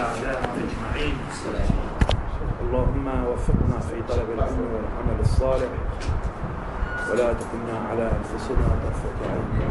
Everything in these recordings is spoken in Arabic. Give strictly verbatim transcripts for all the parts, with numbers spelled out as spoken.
أعداءنا أجمعين. اللهم وفقنا في طلب العلم والعمل الصالح ولا تكلنا على أنفسنا طرفة عين.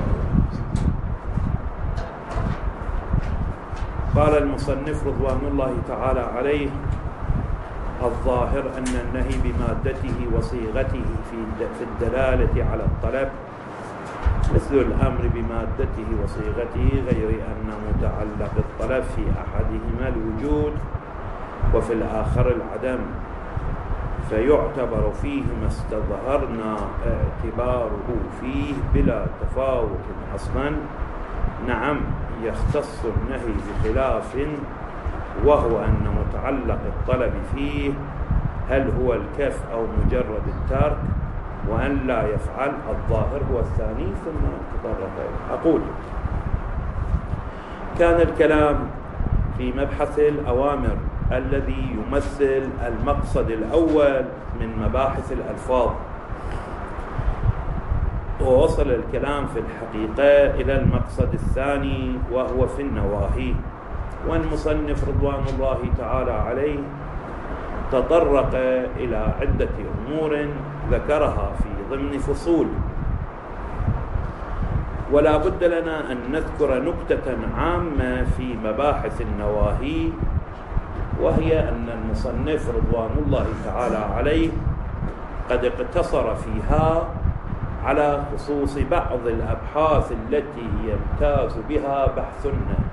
قال المصنف رضوان الله تعالى عليه: الظاهر أن النهي بمادته وصيغته في الدلالة على الطلب مثل الأمر بمادته وصيغته، غير أن متعلق الطلب في أحدهما الوجود وفي الآخر العدم، فيعتبر فيه ما استظهرنا اعتباره فيه بلا تفاوت أصلا. نعم، يختص النهي بخلاف، وهو أن متعلق الطلب فيه هل هو الكف أو مجرد الترك، وأن لا يفعل. الظاهر هو الثاني ثم تطرق. أقول: كان الكلام في مبحث الأوامر الذي يمثل المقصد الأول من مباحث الألفاظ، ووصل الكلام في الحقيقة إلى المقصد الثاني وهو في النواهي. والمصنف رضوان الله تعالى عليه تطرق إلى عدة أمور ذكرها في ضمن فصول، ولا بد لنا أن نذكر نكتة عامة في مباحث النواهي، وهي أن المصنف رضوان الله تعالى عليه قد اقتصر فيها على خصوص بعض الأبحاث التي يمتاز بها بحث النهي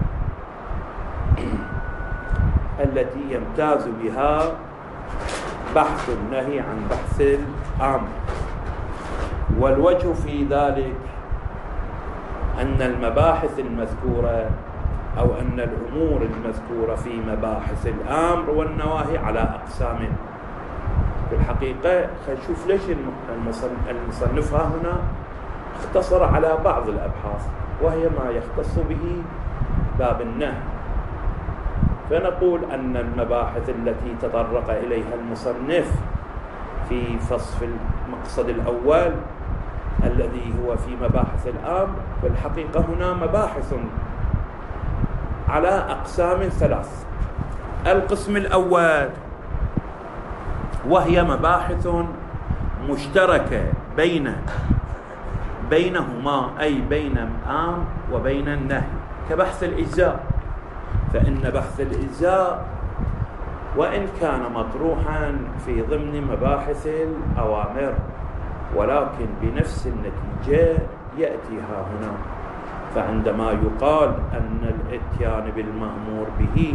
التي يمتاز بها بحث النهي عن بحث الأمر. والوجه في ذلك أن المباحث المذكورة أو أن الأمور المذكورة في مباحث الأمر والنواهي على أقسام. في الحقيقة نشوف ليش المصنف هنا اختصر على بعض الأبحاث، وهي ما يختص به باب النهي. فنقول أن المباحث التي تطرق إليها المصنف في فصل المقصد الأول الذي هو في مباحث الأمر، في الحقيقة هنا مباحث على أقسام ثلاث. القسم الأول وهي مباحث مشتركة بين بينهما، أي بين الأمر وبين النهي، كبحث الإجزاء. فإن بحث الإجزاء وإن كان مطروحا في ضمن مباحث الأوامر، ولكن بنفس النتيجة يأتيها هنا. فعندما يقال أن الاتيان بالمأمور به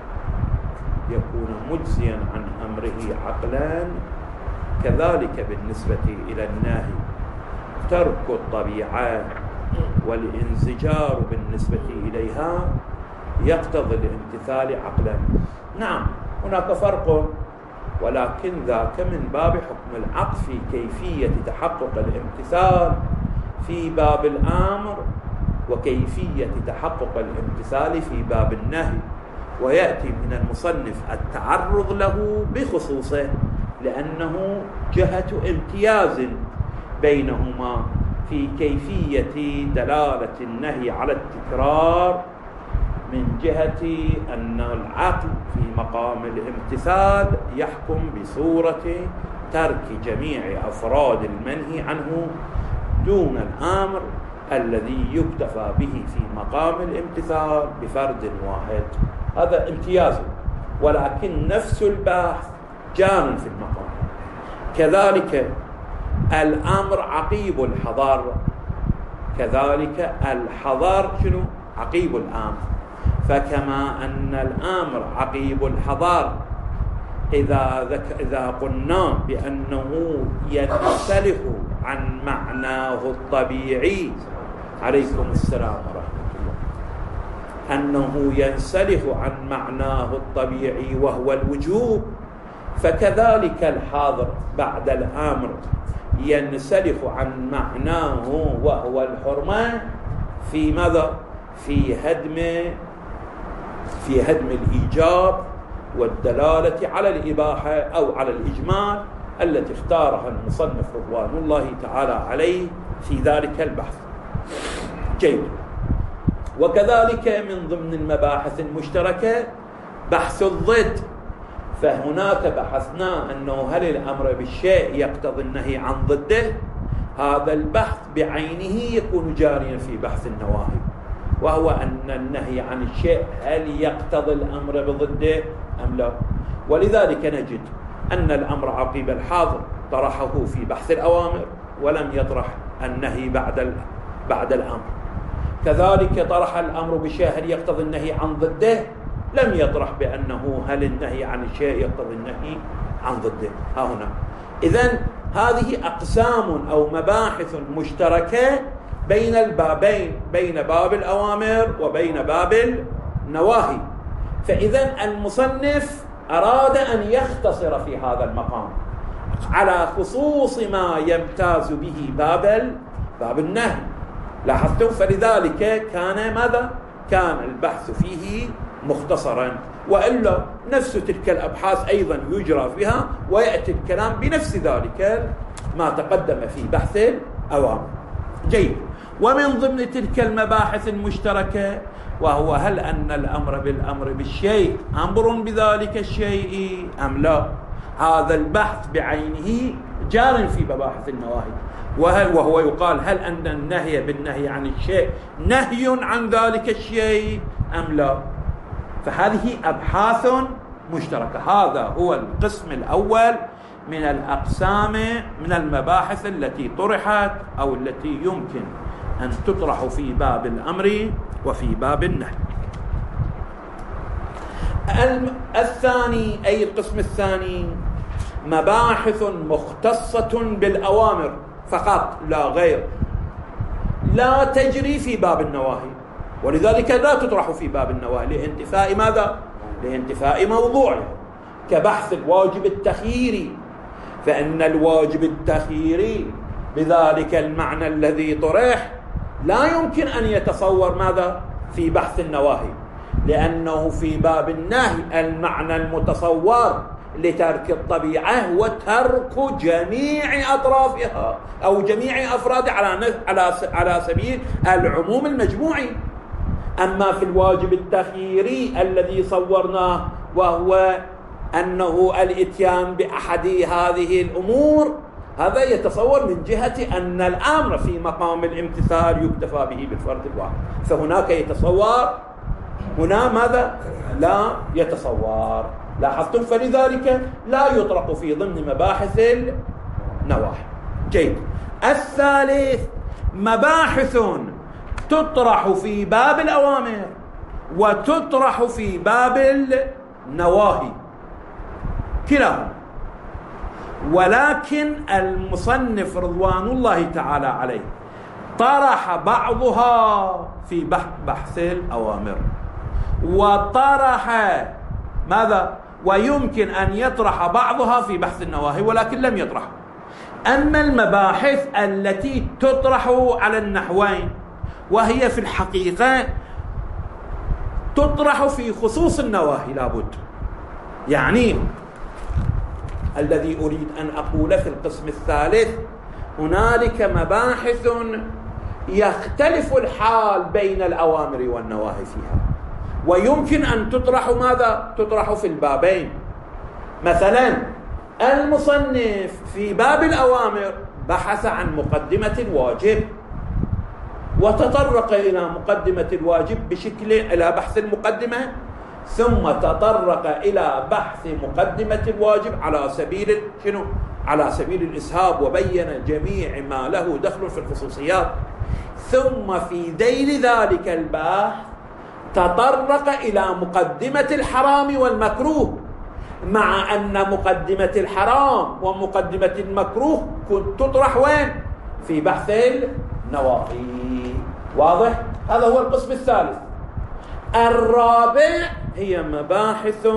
يكون مجزيا عن أمره عقلا، كذلك بالنسبة إلى النهي ترك الطبيعة والانزجار بالنسبة إليها يقتضي الامتثال عقلا. نعم، هناك فرق، ولكن ذاك من باب حكم العقل في كيفية تحقق الامتثال في باب الأمر، وكيفية تحقق الامتثال في باب النهي. ويأتي من المصنف التعرض له بخصوصه، لأنه جهة امتياز بينهما في كيفية دلالة النهي على التكرار، من جهة أن العقل في مقام الامتثال يحكم بصورة ترك جميع أفراد المنهي عنه دون الأمر الذي يكتفى به في مقام الامتثال بفرد واحد. هذا امتياز، ولكن نفس البحث جان في المقام. كذلك الأمر عقيب الحضر، كذلك الحضر شنو؟ عقيب الأمر. فكما أن الأمر عقيب الحضر إذا, ذك إذا قلنا بأنه ينسلخ عن معناه الطبيعي، عليكم السلام ورحمة الله، أنه ينسلخ عن معناه الطبيعي وهو الوجوب، فكذلك الحاضر بعد الأمر ينسلخ عن معناه وهو الحرمة في ماذا؟ في هدم في هدم الإيجاب والدلالة على الإباحة أو على الإجمال التي اختارها المصنف رضوان الله تعالى عليه في ذلك البحث. جيد. وكذلك من ضمن المباحث المشتركة بحث الضد، فهناك بحثنا أنه هل الأمر بالشيء يقتضي النهي عن ضده. هذا البحث بعينه يكون جاريا في بحث النواهي، وهو أن النهي عن الشيء هل يقتضي الأمر بضده أم لا. ولذلك نجد أن الأمر عقيب الحاضر طرحه في بحث الأوامر ولم يطرح النهي بعد بعد الأمر. كذلك طرح الأمر بشيء هل يقتضي النهي عن ضده، لم يطرح بأنه هل النهي عن الشيء يقتضي النهي عن ضده. ها هنا إذن هذه أقسام أو مباحث مشتركة بين البابين، بين باب الأوامر وبين باب النواهي. فإذن المصنف أراد أن يختصر في هذا المقام على خصوص ما يمتاز به باب باب النهي. لاحظتم؟ فلذلك كان ماذا؟ كان البحث فيه مختصرا، وإلا نفس تلك الأبحاث أيضا يجرى فيها ويأتي الكلام بنفس ذلك ما تقدم في بحث الأوامر. جيد. ومن ضمن تلك المباحث المشتركة وهو هل أن الأمر بالأمر بالشيء أمر بذلك الشيء أم لا. هذا البحث بعينه جار في مباحث النواهي، وهل وهو يقال هل أن النهي بالنهي عن الشيء نهي عن ذلك الشيء أم لا. فهذه أبحاث مشتركة. هذا هو القسم الأول من الأقسام من المباحث التي طرحت أو التي يمكن أن تطرح في باب الأمر وفي باب النهي. الثاني أي القسم الثاني مباحث مختصة بالأوامر فقط لا غير، لا تجري في باب النواهي، ولذلك لا تطرح في باب النواهي لانتفاء ماذا؟ لانتفاء موضوعه. كبحث الواجب التخييري، فإن الواجب التخييري بذلك المعنى الذي طرح لا يمكن أن يتصور ماذا؟ في بحث النواهي، لأنه في باب النهي المعنى المتصور لترك الطبيعة وترك جميع أطرافها أو جميع أفرادها على على على سبيل العموم المجموعي. أما في الواجب التخييري الذي صورناه وهو أنه الإتيان بأحد هذه الأمور، هذا يتصور من جهة أن الأمر في مقام الامتثال يكتفى به بالفرد الواحد، فهناك يتصور، هنا ماذا؟ لا يتصور. لاحظتم؟ فلذلك لا يطرق في ضمن مباحث النواحي. جيد. الثالث مباحث تطرح في باب الأوامر وتطرح في باب النواهي كلاهما، ولكن المصنف رضوان الله تعالى عليه طرح بعضها في بحث الأوامر وطرح ماذا؟ ويمكن أن يطرح بعضها في بحث النواهي، ولكن لم يطرح. أما المباحث التي تطرح على النحوين وهي في الحقيقة تطرح في خصوص النواهي لابد، يعني الذي أريد أن أقول في القسم الثالث هنالك مباحث يختلف الحال بين الأوامر والنواهي فيها، ويمكن أن تطرح ماذا؟ تطرح في البابين. مثلا المصنف في باب الأوامر بحث عن مقدمة الواجب وتطرق إلى مقدمة الواجب بشكل إلى بحث المقدمة، ثم تطرق إلى بحث مقدمة الواجب على سبيل شنو؟ على سبيل الإسهاب، وبين جميع ما له دخل في الخصوصيات. ثم في ذيل ذلك البحث تطرق إلى مقدمة الحرام والمكروه، مع أن مقدمة الحرام ومقدمة المكروه كنت تطرح وين؟ في بحث النواهي. واضح؟ هذا هو القسم الثالث. الرابع هي مباحث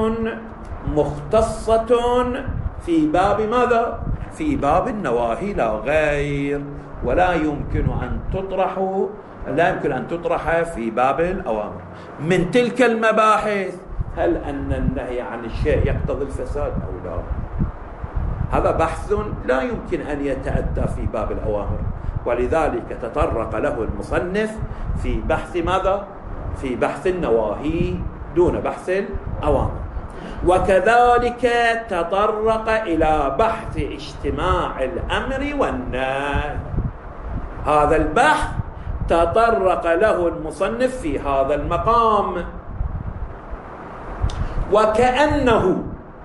مختصة في باب ماذا؟ في باب النواهي لا غير، ولا يمكن أن تطرح لا يمكن أن تطرح في باب الأوامر. من تلك المباحث هل أن النهي عن الشيء يقتضي الفساد أو لا؟ هذا بحث لا يمكن أن يتأتى في باب الأوامر، ولذلك تطرق له المصنف في بحث ماذا؟ في بحث النواهي دون بحث الأوامر. وكذلك تطرق إلى بحث اجتماع الأمر والنهي. هذا البحث تطرق له المصنف في هذا المقام، وكأنه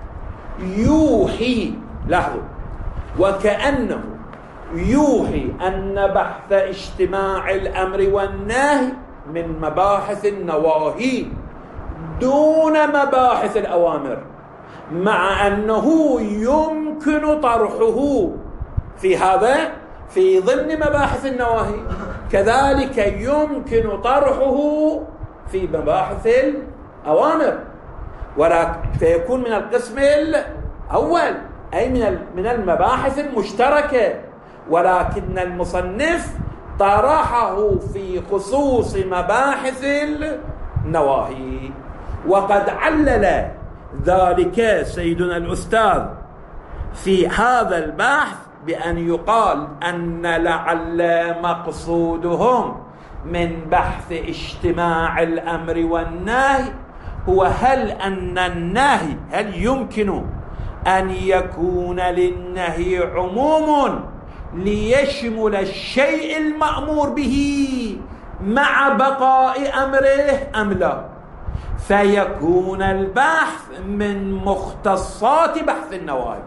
يوحي، لاحظوا، وكأنه يوحي أن بحث اجتماع الأمر والنهي من مباحث النواهي دون مباحث الأوامر، مع أنه يمكن طرحه في هذا في ضمن مباحث النواهي، كذلك يمكن طرحه في مباحث الأوامر، ولكن فيكون من القسم الأول، أي من من المباحث المشتركة، ولكن المصنف طرحه في خصوص مباحث النواهي. وقد علل ذلك سيدنا الأستاذ في هذا البحث بأن يقال أن لعل مقصودهم من بحث اجتماع الأمر والنهي هو هل أن النهي هل يمكن أن يكون للنهي عموم ليشمل الشيء المأمور به مع بقاء أمره أم لا، فيكون البحث من مختصات بحث النواهي.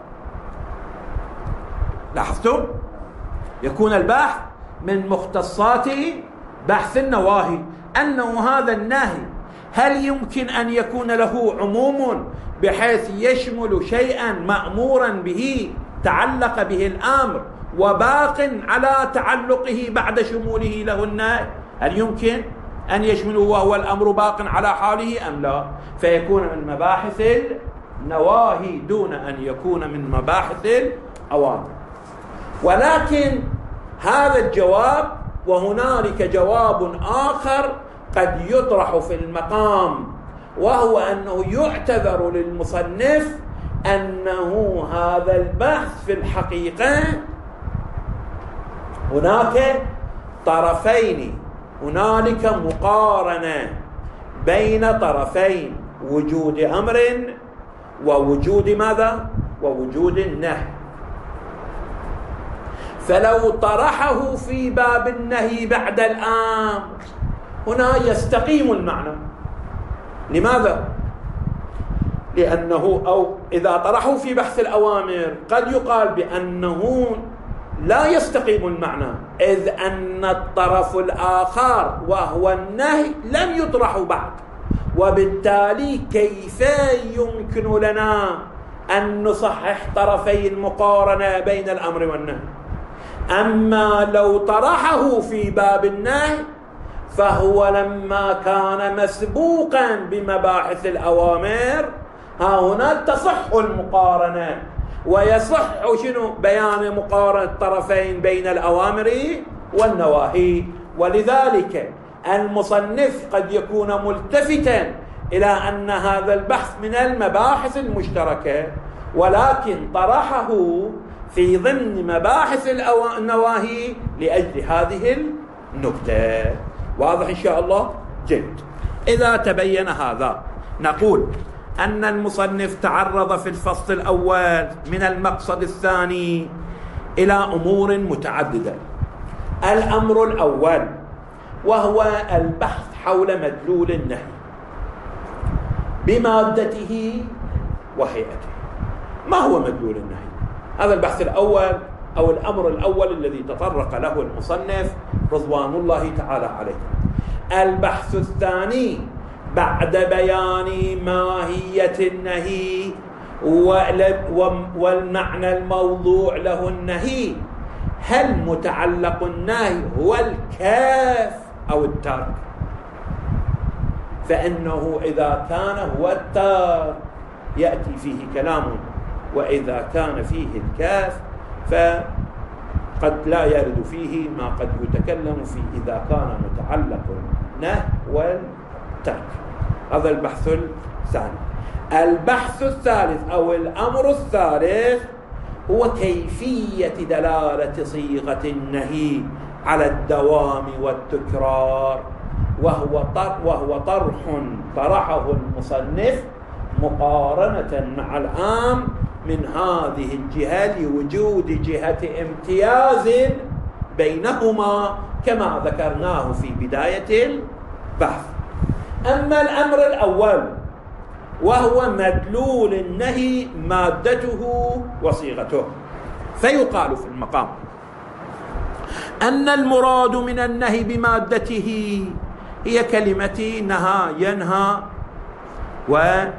لاحظتم؟ يكون البحث من مختصات بحث النواهي، أنه هذا النهي هل يمكن أن يكون له عموم بحيث يشمل شيئا مأمورا به تعلق به الأمر وباق على تعلقه بعد شموله له النهي، هل يمكن أن يشمله وهو الأمر باق على حاله أم لا، فيكون من مباحث النواهي دون أن يكون من مباحث الأوامر. ولكن هذا الجواب، وهنالك جواب آخر قد يطرح في المقام، وهو أنه يعتذر للمصنف أنه هذا البحث في الحقيقة هناك طرفين، هنالك مقارنة بين طرفين، وجود أمر ووجود ماذا؟ ووجود النهي. فلو طرحه في باب النهي بعد الأمر هنا يستقيم المعنى. لماذا؟ لأنه أو إذا طرحه في بحث الأوامر قد يقال بأنه لا يستقيم المعنى، إذ أن الطرف الآخر وهو النهي لم يطرح بعد، وبالتالي كيف يمكن لنا أن نصحح طرفي المقارنة بين الأمر والنهي؟ أما لو طرحه في باب النهي فهو لما كان مسبوقا بمباحث الأوامر ها هنا تصح المقارنة، ويصح شنو؟ بيان مقارنة الطرفين بين الأوامر والنواهي. ولذلك المصنف قد يكون ملتفتا إلى أن هذا البحث من المباحث المشتركة، ولكن طرحه في ضمن مباحث النواهي لأجل هذه النكتة. واضح إن شاء الله؟ جيد. إذا تبين هذا نقول أن المصنف تعرض في الفصل الأول من المقصد الثاني إلى أمور متعددة. الأمر الأول وهو البحث حول مدلول النهي بمادته وهيئته. ما هو مدلول النهي؟ هذا البحث الأول أو الأمر الأول الذي تطرق له المصنف رضوان الله تعالى عليه. البحث الثاني بعد بيان ماهية النهي والمعنى الموضوع له النهي، هل متعلق النهي هو الكاف أو الترك؟ فإنه إذا كان هو الترك يأتي فيه كلام، وإذا كان فيه الكاف فقد لا يرد فيه ما قد يتكلم فيه إذا كان متعلق النهي والترك. هذا البحث الثاني. البحث الثالث أو الأمر الثالث هو كيفية دلالة صيغة النهي على الدوام والتكرار، وهو وهو طرح طرحه المصنف مقارنة مع العام من هذه الجهة لوجود جهة امتياز بينهما كما ذكرناه في بداية البحث. أما الأمر الأول وهو مدلول النهي مادته وصيغته، فيقال في المقام أن المراد من النهي بمادته هي كلمة نهى ينهى و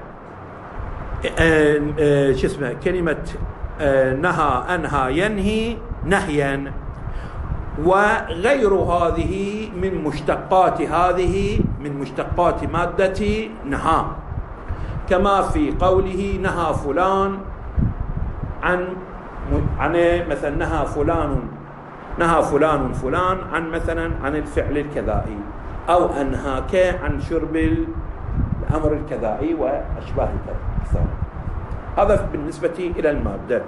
شو اسمه كلمة نهى أنهى ينهي نهيا، وغير هذه من مشتقات هذه من مشتقات مادة نهى، كما في قوله نهى فلان عن عن مثلا نهى فلان نهى فلان فلان عن مثلا عن الفعل الكذائي، أو أنهاك عن شرب الأمر الكذائي وأشباه ذلك. هذا بالنسبة إلى المادة.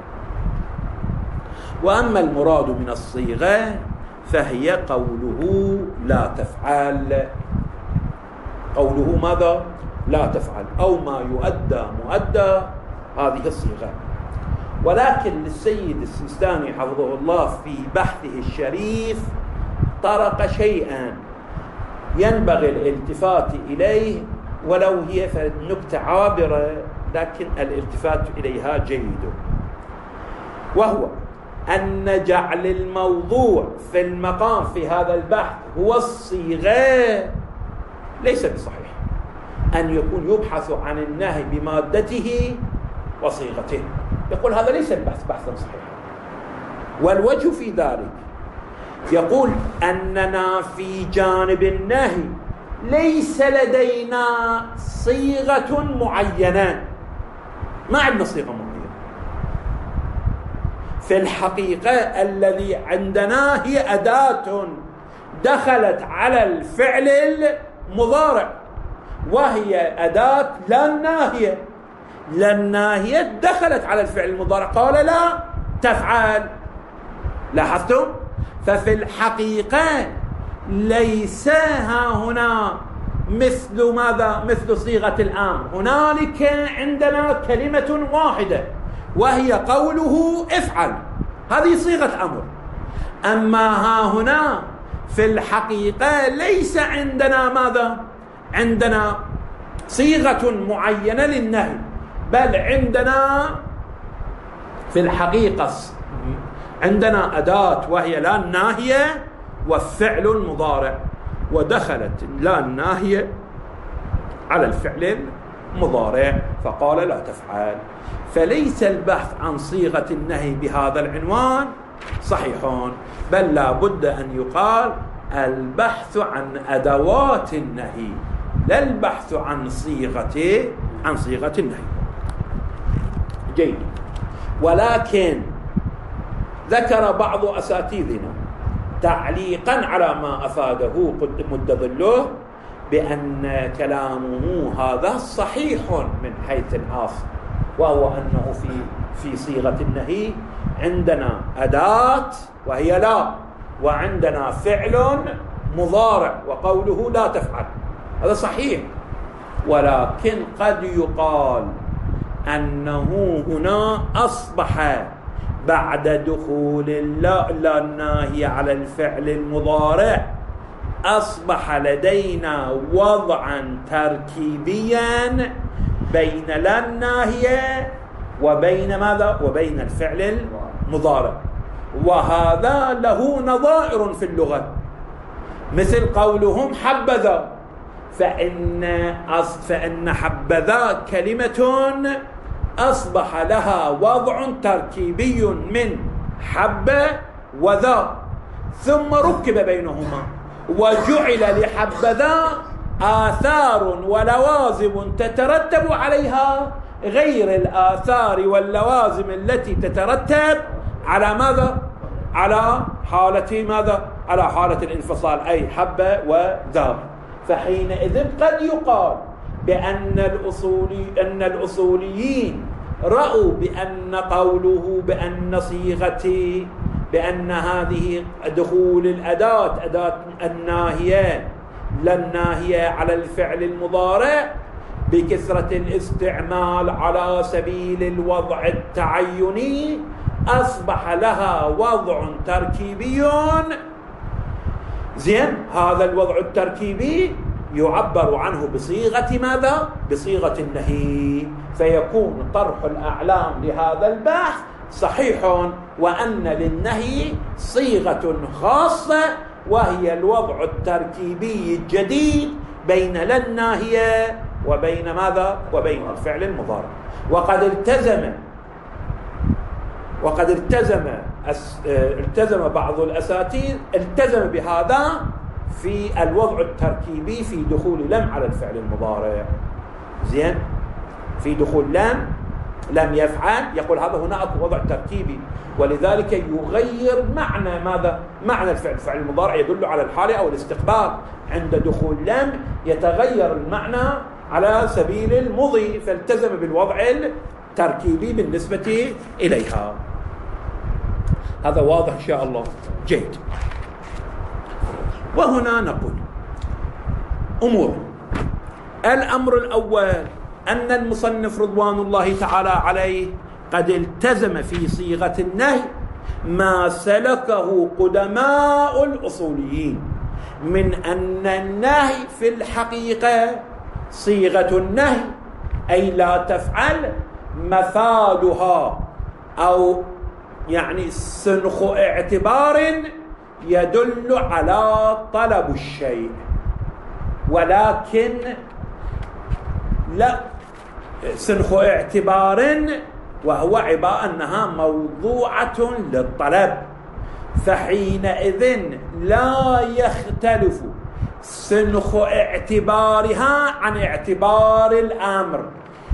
وأما المراد من الصيغة فهي قوله لا تفعل، قوله ماذا؟ لا تفعل، أو ما يؤدى مؤدى، هذه الصيغة. ولكن للسيد السيستاني حفظه الله في بحثه الشريف طرق شيئا ينبغي الالتفات إليه، ولو هي نكتة عابرة لكن الالتفات إليها جيد، وهو أن جعل الموضوع في المقام في هذا البحث هو الصيغة ليس بصحيح، أن يكون يبحث عن النهي بمادته وصيغته، يقول هذا ليس البحث بحثا صحيحا. والوجه في ذلك يقول أننا في جانب النهي ليس لدينا صيغة معينة، ما عندنا صيغة معينة. في الحقيقة الذي عندنا هي أداة دخلت على الفعل المضارع، وهي أداة لا ناهية. لا ناهية دخلت على الفعل المضارع، قال لا تفعل. لاحظتم؟ ففي الحقيقة ليس ها هنا مثل ماذا؟ مثل صيغة الأمر. هنالك عندنا كلمة واحدة وهي قوله افعل، هذه صيغة أمر. أما ها هنا في الحقيقة ليس عندنا ماذا؟ عندنا صيغة معينة للنهي، بل عندنا في الحقيقة عندنا أداة وهي لا الناهية والفعل المضارع، ودخلت لا الناهية على الفعل المضارع فقال لا تفعل. فليس البحث عن صيغة النهي بهذا العنوان صحيح، بل لا بد أن يقال البحث عن أدوات النهي، لا البحث عن صيغة عن صيغة النهي. جيد. ولكن ذكر بعض أساتذتنا تعليقا على ما أفاده مد ظله بأن كلامه هذا صحيح من حيث الأصل، وهو أنه في في صيغة النهي عندنا أداة وهي لا، وعندنا فعل مضارع وقوله لا تفعل، هذا صحيح. ولكن قد يقال أنه هنا أصبح بعد دخول اللا الناهية على الفعل المضارع أصبح لدينا وضعا تركيبيا بين لا الناهية وبين ماذا؟ وبين الفعل المضارع، وهذا له نظائر في اللغة، مثل قولهم حبذا، فإن فإن حبذا كلمة أصبح لها وضع تركيبي من حب وذا، ثم ركب بينهما وجعل لحبذا آثار ولوازم تترتب عليها غير الآثار واللوازم التي تترتب على ماذا؟ على حالة ماذا؟ على حالة الانفصال، أي حب وذا. فحينئذ قد يقال بأن الأصولي أن الأصوليين رأوا بأن قوله بأن صيغتي بأن هذه دخول الأداة أداة الناهية لا الناهية على الفعل المضارع بكثرة الاستعمال على سبيل الوضع التعيني أصبح لها وضع تركيبي. زين، هذا الوضع التركيبي يعبر عنه بصيغة ماذا؟ بصيغة النهي، فيكون طرح الأعلام لهذا البحث صحيح، وأن للنهي صيغة خاصة وهي الوضع التركيبي الجديد بين لا الناهية وبين ماذا؟ وبين الفعل المضارع. وقد التزم وقد التزم التزم بعض الأساتذة التزم بهذا في الوضع التركيبي في دخول لم على الفعل المضارع. زين، في دخول لم لم يفعل، يقول هذا هناك وضع تركيبي، ولذلك يغير معنى ماذا؟ معنى الفعل. الفعل المضارع يدل على الحال أو الاستقبال، عند دخول لم يتغير المعنى على سبيل المضي، فالتزم بالوضع التركيبي بالنسبة إليها. هذا واضح إن شاء الله. جيد. وهنا نقول أمور. الأمر الأول أن المصنف رضوان الله تعالى عليه قد التزم في صيغة النهي ما سلكه قدماء الأصوليين من أن النهي في الحقيقة صيغة النهي، أي لا تفعل، مفادها أو يعني سنخ اعتبار يدل على طلب الشيء، ولكن لا سنخ اعتبار وهو عبارة أنها موضوعة للطلب، فحينئذ لا يختلف سنخ اعتبارها عن اعتبار الأمر،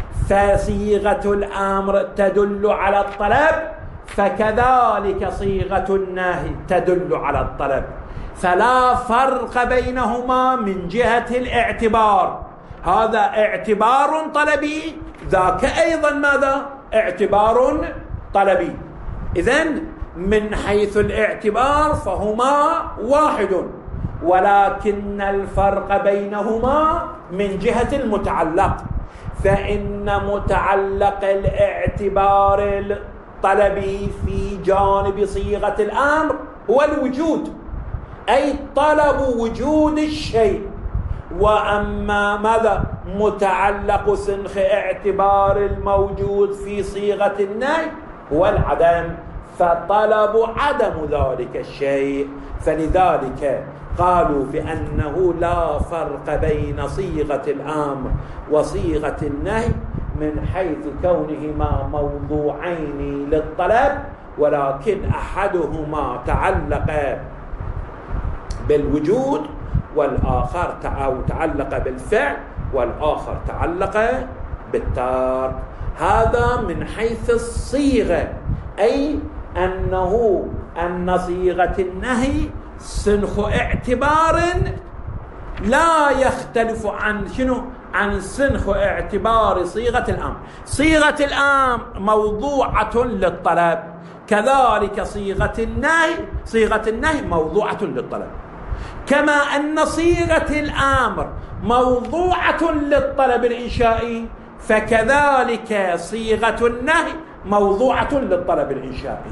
فصيغة الأمر تدل على الطلب، فكذلك صيغة النهي تدل على الطلب، فلا فرق بينهما من جهة الاعتبار. هذا اعتبار طلبي، ذاك أيضا ماذا؟ اعتبار طلبي. إذن من حيث الاعتبار فهما واحد، ولكن الفرق بينهما من جهة المتعلق، فإن متعلق الاعتبار الطلبي في جانب صيغة الأمر هو الوجود، أي طلب وجود الشيء، وأما ماذا؟ متعلق سنخ اعتبار الموجود في صيغة النهي هو العدم، فطلب عدم ذلك الشيء. فلذلك قالوا بأنه لا فرق بين صيغة الأمر وصيغة النهي من حيث كونهما موضوعين للطلب، ولكن أحدهما تعلق بالوجود والآخر تعلق بالفعل والآخر تعلق بالترك. هذا من حيث الصيغة، أي أنه أن صيغة النهي سنخ اعتبار لا يختلف عن شنو؟ عن سنخ اعتبار صيغة الأمر. صيغة الأمر موضوعة للطلب، كذلك صيغة النهي صيغة النهي موضوعة للطلب، كما أن صيغة الأمر موضوعة للطلب الإنشائي، فكذلك صيغة النهي موضوعة للطلب الإنشائي.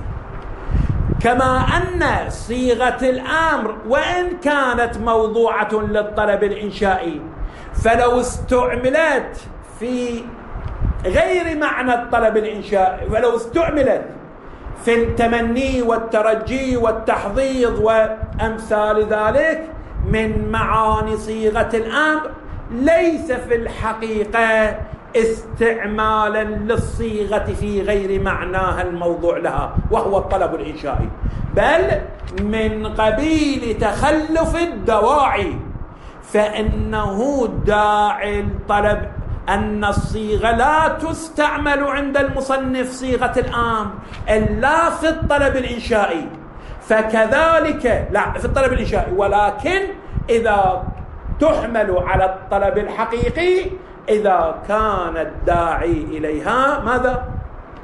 كما أن صيغة الأمر وإن كانت موضوعة للطلب الإنشائي، فلو استعملت في غير معنى الطلب الإنشائي، فلو استعملت في التمني والترجي والتحضيض وأمثال ذلك من معاني صيغة الأمر، ليس في الحقيقة استعمالا للصيغة في غير معناها الموضوع لها وهو الطلب الإنشائي، بل من قبيل تخلف الدواعي، فإنه داعي الطلب أن الصيغة لا تستعمل عند المصنف صيغة الأمر إلا في الطلب الإنشائي، فكذلك لا في الطلب الإنشائي، ولكن إذا تحمل على الطلب الحقيقي إذا كان الداعي إليها ماذا؟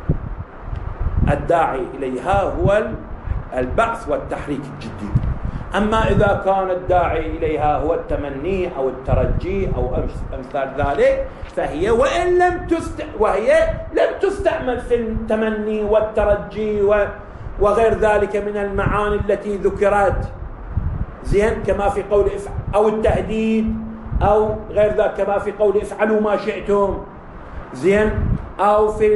الداعي إليها هو البعث والتحريك الجدي. أما إذا كان الداعي إليها هو التمني أو الترجي أو أمثال ذلك فهي وإن لم تست... وهي لم تستعمل في التمني والترجي و... وغير ذلك من المعاني التي ذكرت، زين، كما في قول افعل أو التهديد أو غير ذلك، كما في قول افعلوا ما شئتم، زين، أو في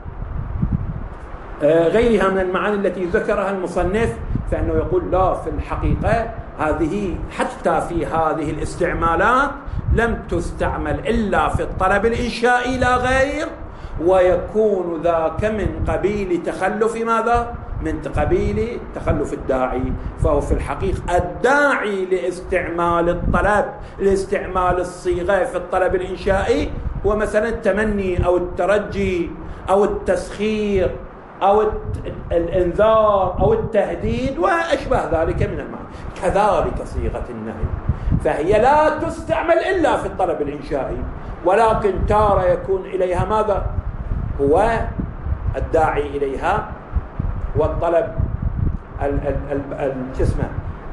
غيرها من المعاني التي ذكرها المصنف، فإنه يقول لا، في الحقيقة هذه حتى في هذه الاستعمالات لم تستعمل إلا في الطلب الإنشائي لا غير، ويكون ذاك من قبيل تخلف ماذا؟ من قبيل تخلف الداعي. فهو في الحقيقة الداعي لاستعمال الطلب لاستعمال الصيغة في الطلب الإنشائي هو مثلا التمني أو الترجي أو التسخير أو الإنذار أو التهديد وأشبه ذلك من المعنى. كذلك صيغة النهي فهي لا تستعمل إلا في الطلب الإنشائي، ولكن تارة يكون إليها ماذا؟ هو الداعي إليها والطلب الجسمة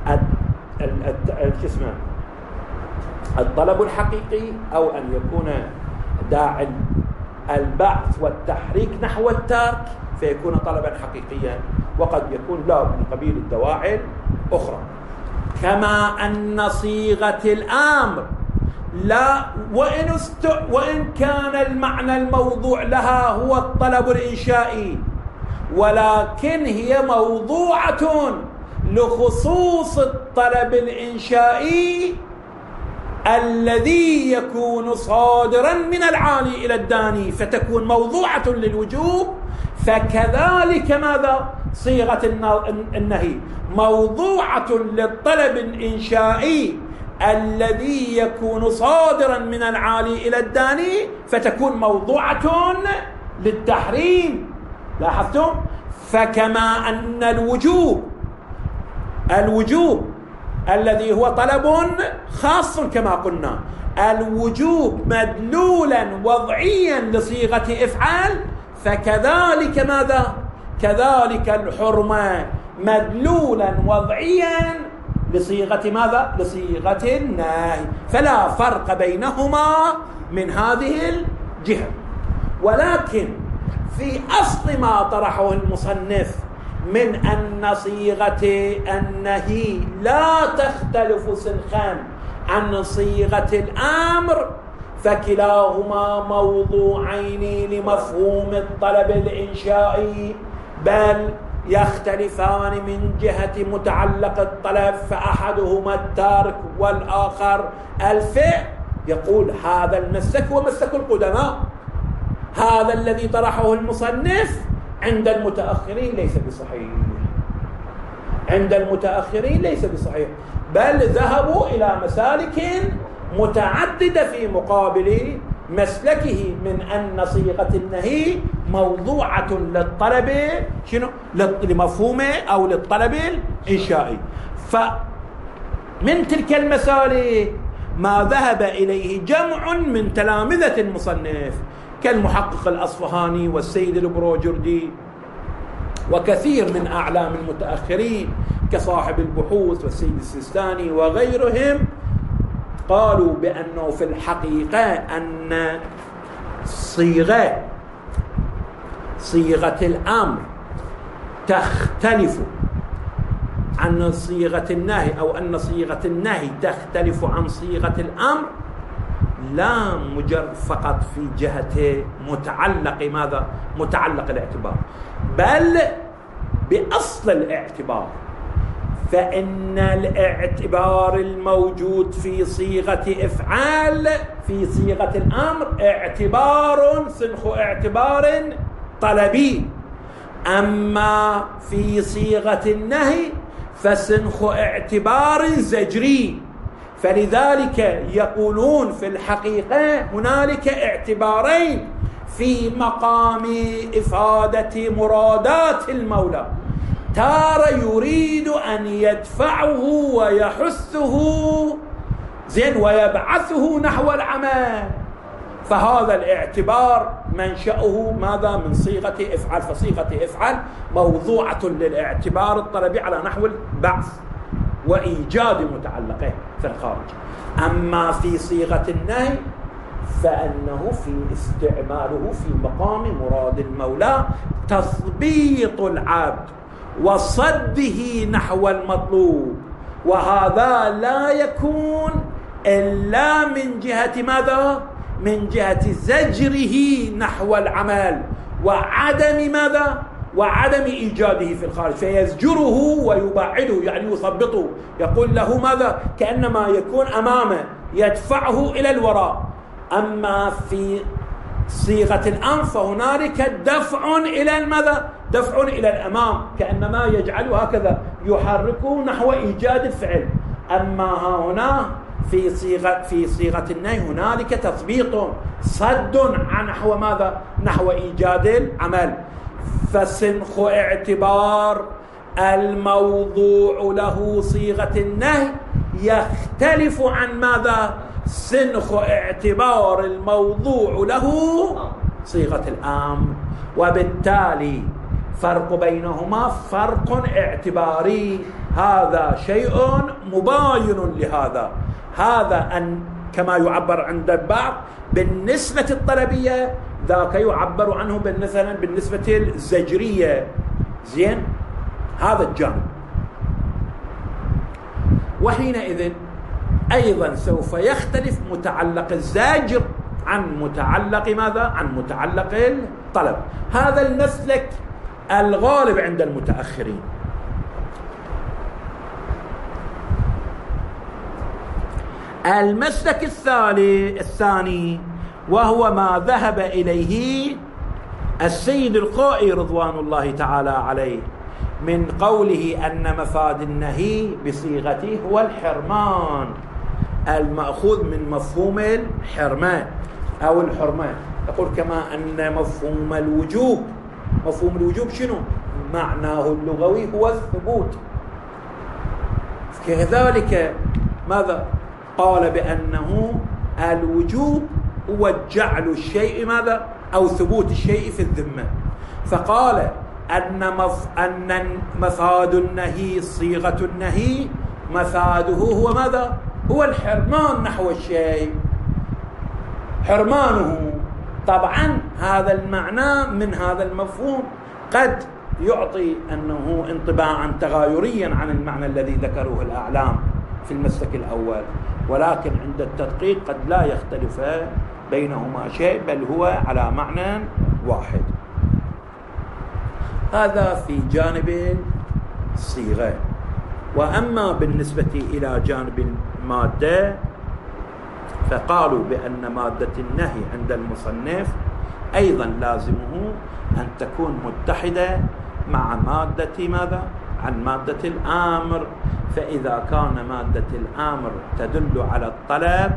الجسمة الطلب الحقيقي، أو أن يكون داعي البعث والتحريك نحو الترك فيكون طلبا حقيقيا، وقد يكون لا من قبيل الدواعي الأخرى. كما أن صيغة الأمر لا وإن, است... وإن كان المعنى الموضوع لها هو الطلب الإنشائي، ولكن هي موضوعة لخصوص الطلب الإنشائي الذي يكون صادرا من العالي إلى الداني، فتكون موضوعة للوجوب. فكذلك ماذا؟ صيغة النهي موضوعة للطلب الإنشائي الذي يكون صادرا من العالي إلى الداني، فتكون موضوعة للتحريم. لاحظتم؟ فكما أن الوجوب الوجوب الذي هو طلب خاص كما قلنا، الوجوب مدلولا وضعيا لصيغة افعال، فكذلك ماذا؟ كذلك الحرمة مدلولا وضعيا لصيغة ماذا؟ لصيغة النهي. فلا فرق بينهما من هذه الجهة. ولكن في أصل ما طرحه المصنف من أن صيغة النهي لا تختلف سنخا عن صيغة الأمر، فكلاهما موضوعين لمفهوم الطلب الإنشائي، بل يختلفان من جهة متعلق الطلب، فأحدهما الترك والآخر الفعل. يقول هذا المسلك هو مسلك القدماء، هذا الذي طرحه المصنف عند المتأخرين ليس بصحيح، عند المتأخرين ليس بصحيح، بل ذهبوا إلى مسالك متعددة في مقابل مسلكه من أن صيغة النهي موضوعة للطلب شنو؟ لمفهومه أو للطلب الإنشائي. فمن تلك المسالك ما ذهب إليه جمع من تلامذة المصنف كالمحقق الأصفهاني والسيد البروجردي وكثير من أعلام المتأخرين كصاحب البحوث والسيد السيستاني وغيرهم، قالوا بأنه في الحقيقة أن صيغة صيغة الأمر تختلف عن صيغة النهي، أو أن صيغة النهي تختلف عن صيغة الأمر لا مجرد فقط في جهة متعلق ماذا؟ متعلق الاعتبار، بل بأصل الاعتبار. فإن الاعتبار الموجود في صيغة إفعال في صيغة الأمر اعتبار سنخ اعتبار طلبي، أما في صيغة النهي فسنخ اعتبار زجري. فلذلك يقولون في الحقيقة هنالك اعتبارين في مقام إفادة مرادات المولى، تارة يريد أن يدفعه ويحثه زين ويبعثه نحو العمل، فهذا الاعتبار منشأه ماذا؟ من صيغة افعل. فصيغة افعل موضوعة للاعتبار الطلبي على نحو البعث وإيجاد متعلقه في الخارج. أما في صيغة النهي فأنه في استعماله في مقام مراد المولى تثبيط العبد وصده نحو المطلوب، وهذا لا يكون إلا من جهة ماذا؟ من جهة زجره نحو العمل وعدم ماذا؟ وعدم إيجاده في الخارج، فيزجره ويبعده، يعني يثبطه، يقول له ماذا؟ كأنما يكون أمامه يدفعه إلى الوراء. أما في صيغة الأمر فهنالك دفع إلى ماذا؟ دفع إلى الأمام، كأنما يجعله هكذا يحركه نحو إيجاد الفعل. أما ها هنا في صيغة في صيغة النهي هنالك تثبيط، صد عن نحو ماذا؟ نحو إيجاد العمل. فسنخ اعتبار الموضوع له صيغة النهي يختلف عن ماذا؟ سنخ اعتبار الموضوع له صيغة الأمر، وبالتالي فرق بينهما فرق اعتباري. هذا شيء مباين لهذا. هذا أن كما يعبر عند البعض بالنسبة الطلبية، ذاك يعبر عنه مثلا بالنسبة الزجرية. زين، هذا الجانب. وحينئذ أيضا سوف يختلف متعلق الزاجر عن متعلق ماذا؟ عن متعلق الطلب. هذا المسلك الغالب عند المتأخرين. المسلك الثاني الثاني وهو ما ذهب إليه السيد الخوئي رضوان الله تعالى عليه من قوله أن مفاد النهي بصيغته هو الحرمان، المأخوذ من مفهوم الحرمان أو الحرمان. يقول كما أن مفهوم الوجوب، مفهوم الوجوب شنو؟ معناه اللغوي هو الثبوت. كذلك ماذا؟ قال بأنه الوجوب هو جعل الشيء ماذا؟ أو ثبوت الشيء في الذمة. فقال أن مف... أن مفاد النهي، صيغة النهي مفاده هو ماذا؟ هو الحرمان نحو الشيء، حرمانه. طبعا هذا المعنى من هذا المفهوم قد يعطي أنه انطباعا تغايريا عن المعنى الذي ذكره الأعلام في المسلك الأول، ولكن عند التدقيق قد لا يختلف بينهما شيء، بل هو على معنى واحد. هذا في جانب الصيغة. وأما بالنسبة إلى جانب المادة فقالوا بأن مادة النهي عند المصنف أيضا لازمه أن تكون متحدة مع مادة ماذا؟ عن مادة الأمر. فإذا كان مادة الأمر تدل على الطلب،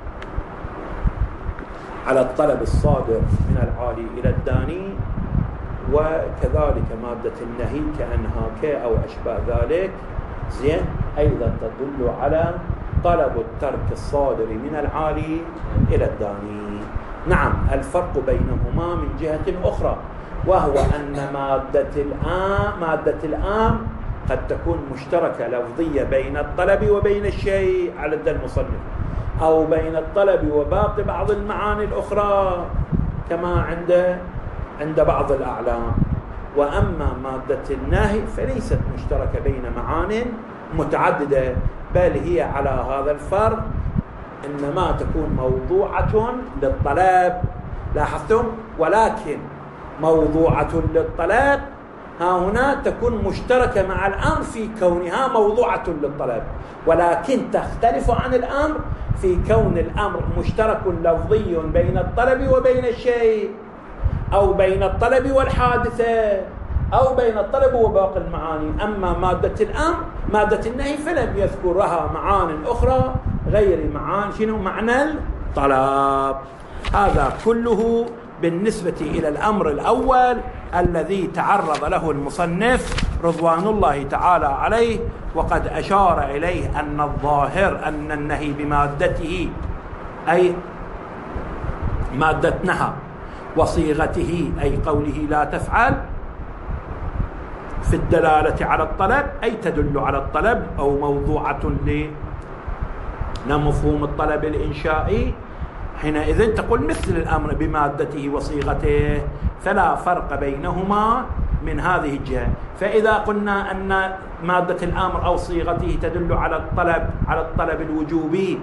على الطلب الصادر من العالي إلى الداني، وكذلك مادة النهي كأنها ك أو أشبه ذلك، زين، أيضا تدل على طلب الترك الصادر من العالي إلى الداني. نعم، الفرق بينهما من جهة أخرى، وهو أن مادة الآم مادة الآم قد تكون مشتركة لفظية بين الطلب وبين الشيء على يد المصنف، أو بين الطلب وباقي بعض المعاني الأخرى كما عند عند بعض الأعلام. وأما مادة النهي فليست مشتركة بين معان متعددة، بل هي على هذا الفرق إنما تكون موضوعة للطلب، لاحظتم؟ ولكن موضوعة للطلب ها هنا تكون مشتركة مع الأمر في كونها موضوعة للطلب، ولكن تختلف عن الأمر في كون الأمر مشترك لفظي بين الطلب وبين الشيء، أو بين الطلب والحادثة، أو بين الطلب وباقي المعاني. أما مادة الأمر مادة النهي فلم يذكرها معان أخرى غير معان شنو؟ معنى الطلب. هذا كله بالنسبة إلى الأمر الأول الذي تعرض له المصنف رضوان الله تعالى عليه، وقد أشار إليه أن الظاهر أن النهي بمادته أي مادة نهى وصيغته أي قوله لا تفعل، في الدلالة على الطلب أي تدل على الطلب أو موضوعة لمفهوم الطلب الإنشائي، حينئذ تقول مثل الأمر بمادته وصيغته، فلا فرق بينهما من هذه الجهة. فإذا قلنا أن مادة الأمر أو صيغته تدل على الطلب على الطلب الوجوبي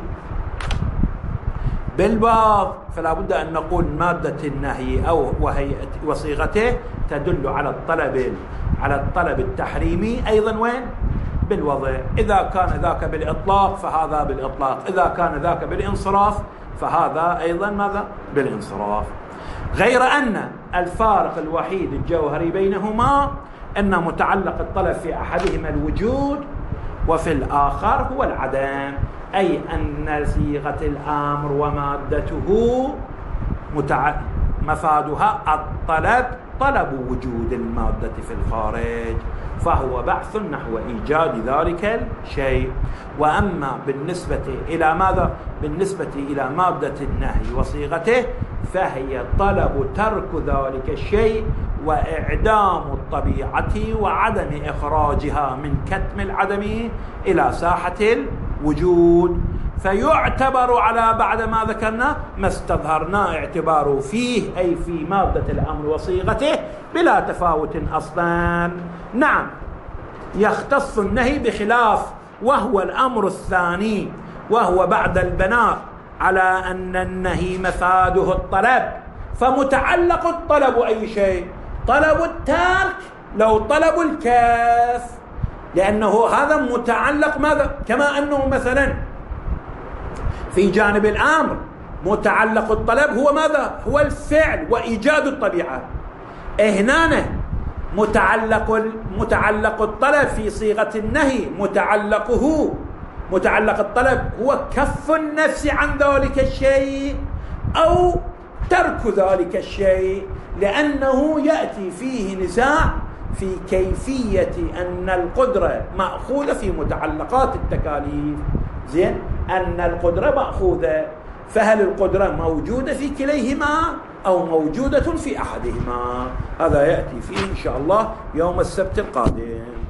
بالبعض، فلا بد أن نقول مادة النهي أو وهيئة وصيغته تدل على الطلب على الطلب التحريمي أيضا وين؟ بالوضع. إذا كان ذاك بالإطلاق فهذا بالإطلاق، إذا كان ذاك بالانصراف فهذا أيضا ماذا؟ بالانصراف. غير أن الفارق الوحيد الجوهري بينهما أن متعلق الطلب في أحدهما الوجود وفي الآخر هو العدم، أي أن صيغة الأمر ومادته متع... مفادها الطلب، طلب وجود المادة في الخارج، فهو بحث نحو إيجاد ذلك الشيء. وأما بالنسبة إلى ماذا؟ بالنسبة إلى مادة النهي وصيغته فهي طلب ترك ذلك الشيء وإعدام الطبيعة وعدم إخراجها من كتم العدم إلى ساحة الوجود. فيعتبر على بعد ما ذكرنا ما استظهرنا اعتباره فيه، أي في مادة الأمر وصيغته بلا تفاوت أصلا. نعم، يختص النهي بخلاف وهو الأمر الثاني، وهو بعد البناء على أن النهي مفاده الطلب، فمتعلق الطلب أي شيء؟ طلب الترك لو طلب الكاف، لأنه هذا متعلق ماذا؟ كما أنه مثلا في جانب الأمر متعلق الطلب هو ماذا؟ هو الفعل وإيجاد الطبيعة. هنا متعلق متعلق الطلب في صيغة النهي متعلقه متعلق الطلب هو كف النفس عن ذلك الشيء أو ترك ذلك الشيء، لأنه يأتي فيه نزاع في كيفية أن القدرة مأخوذة في متعلقات التكاليف. زين، أن القدرة مأخوذة، فهل القدرة موجودة في كليهما أو موجودة في أحدهما؟ هذا يأتي فيه إن شاء الله يوم السبت القادم.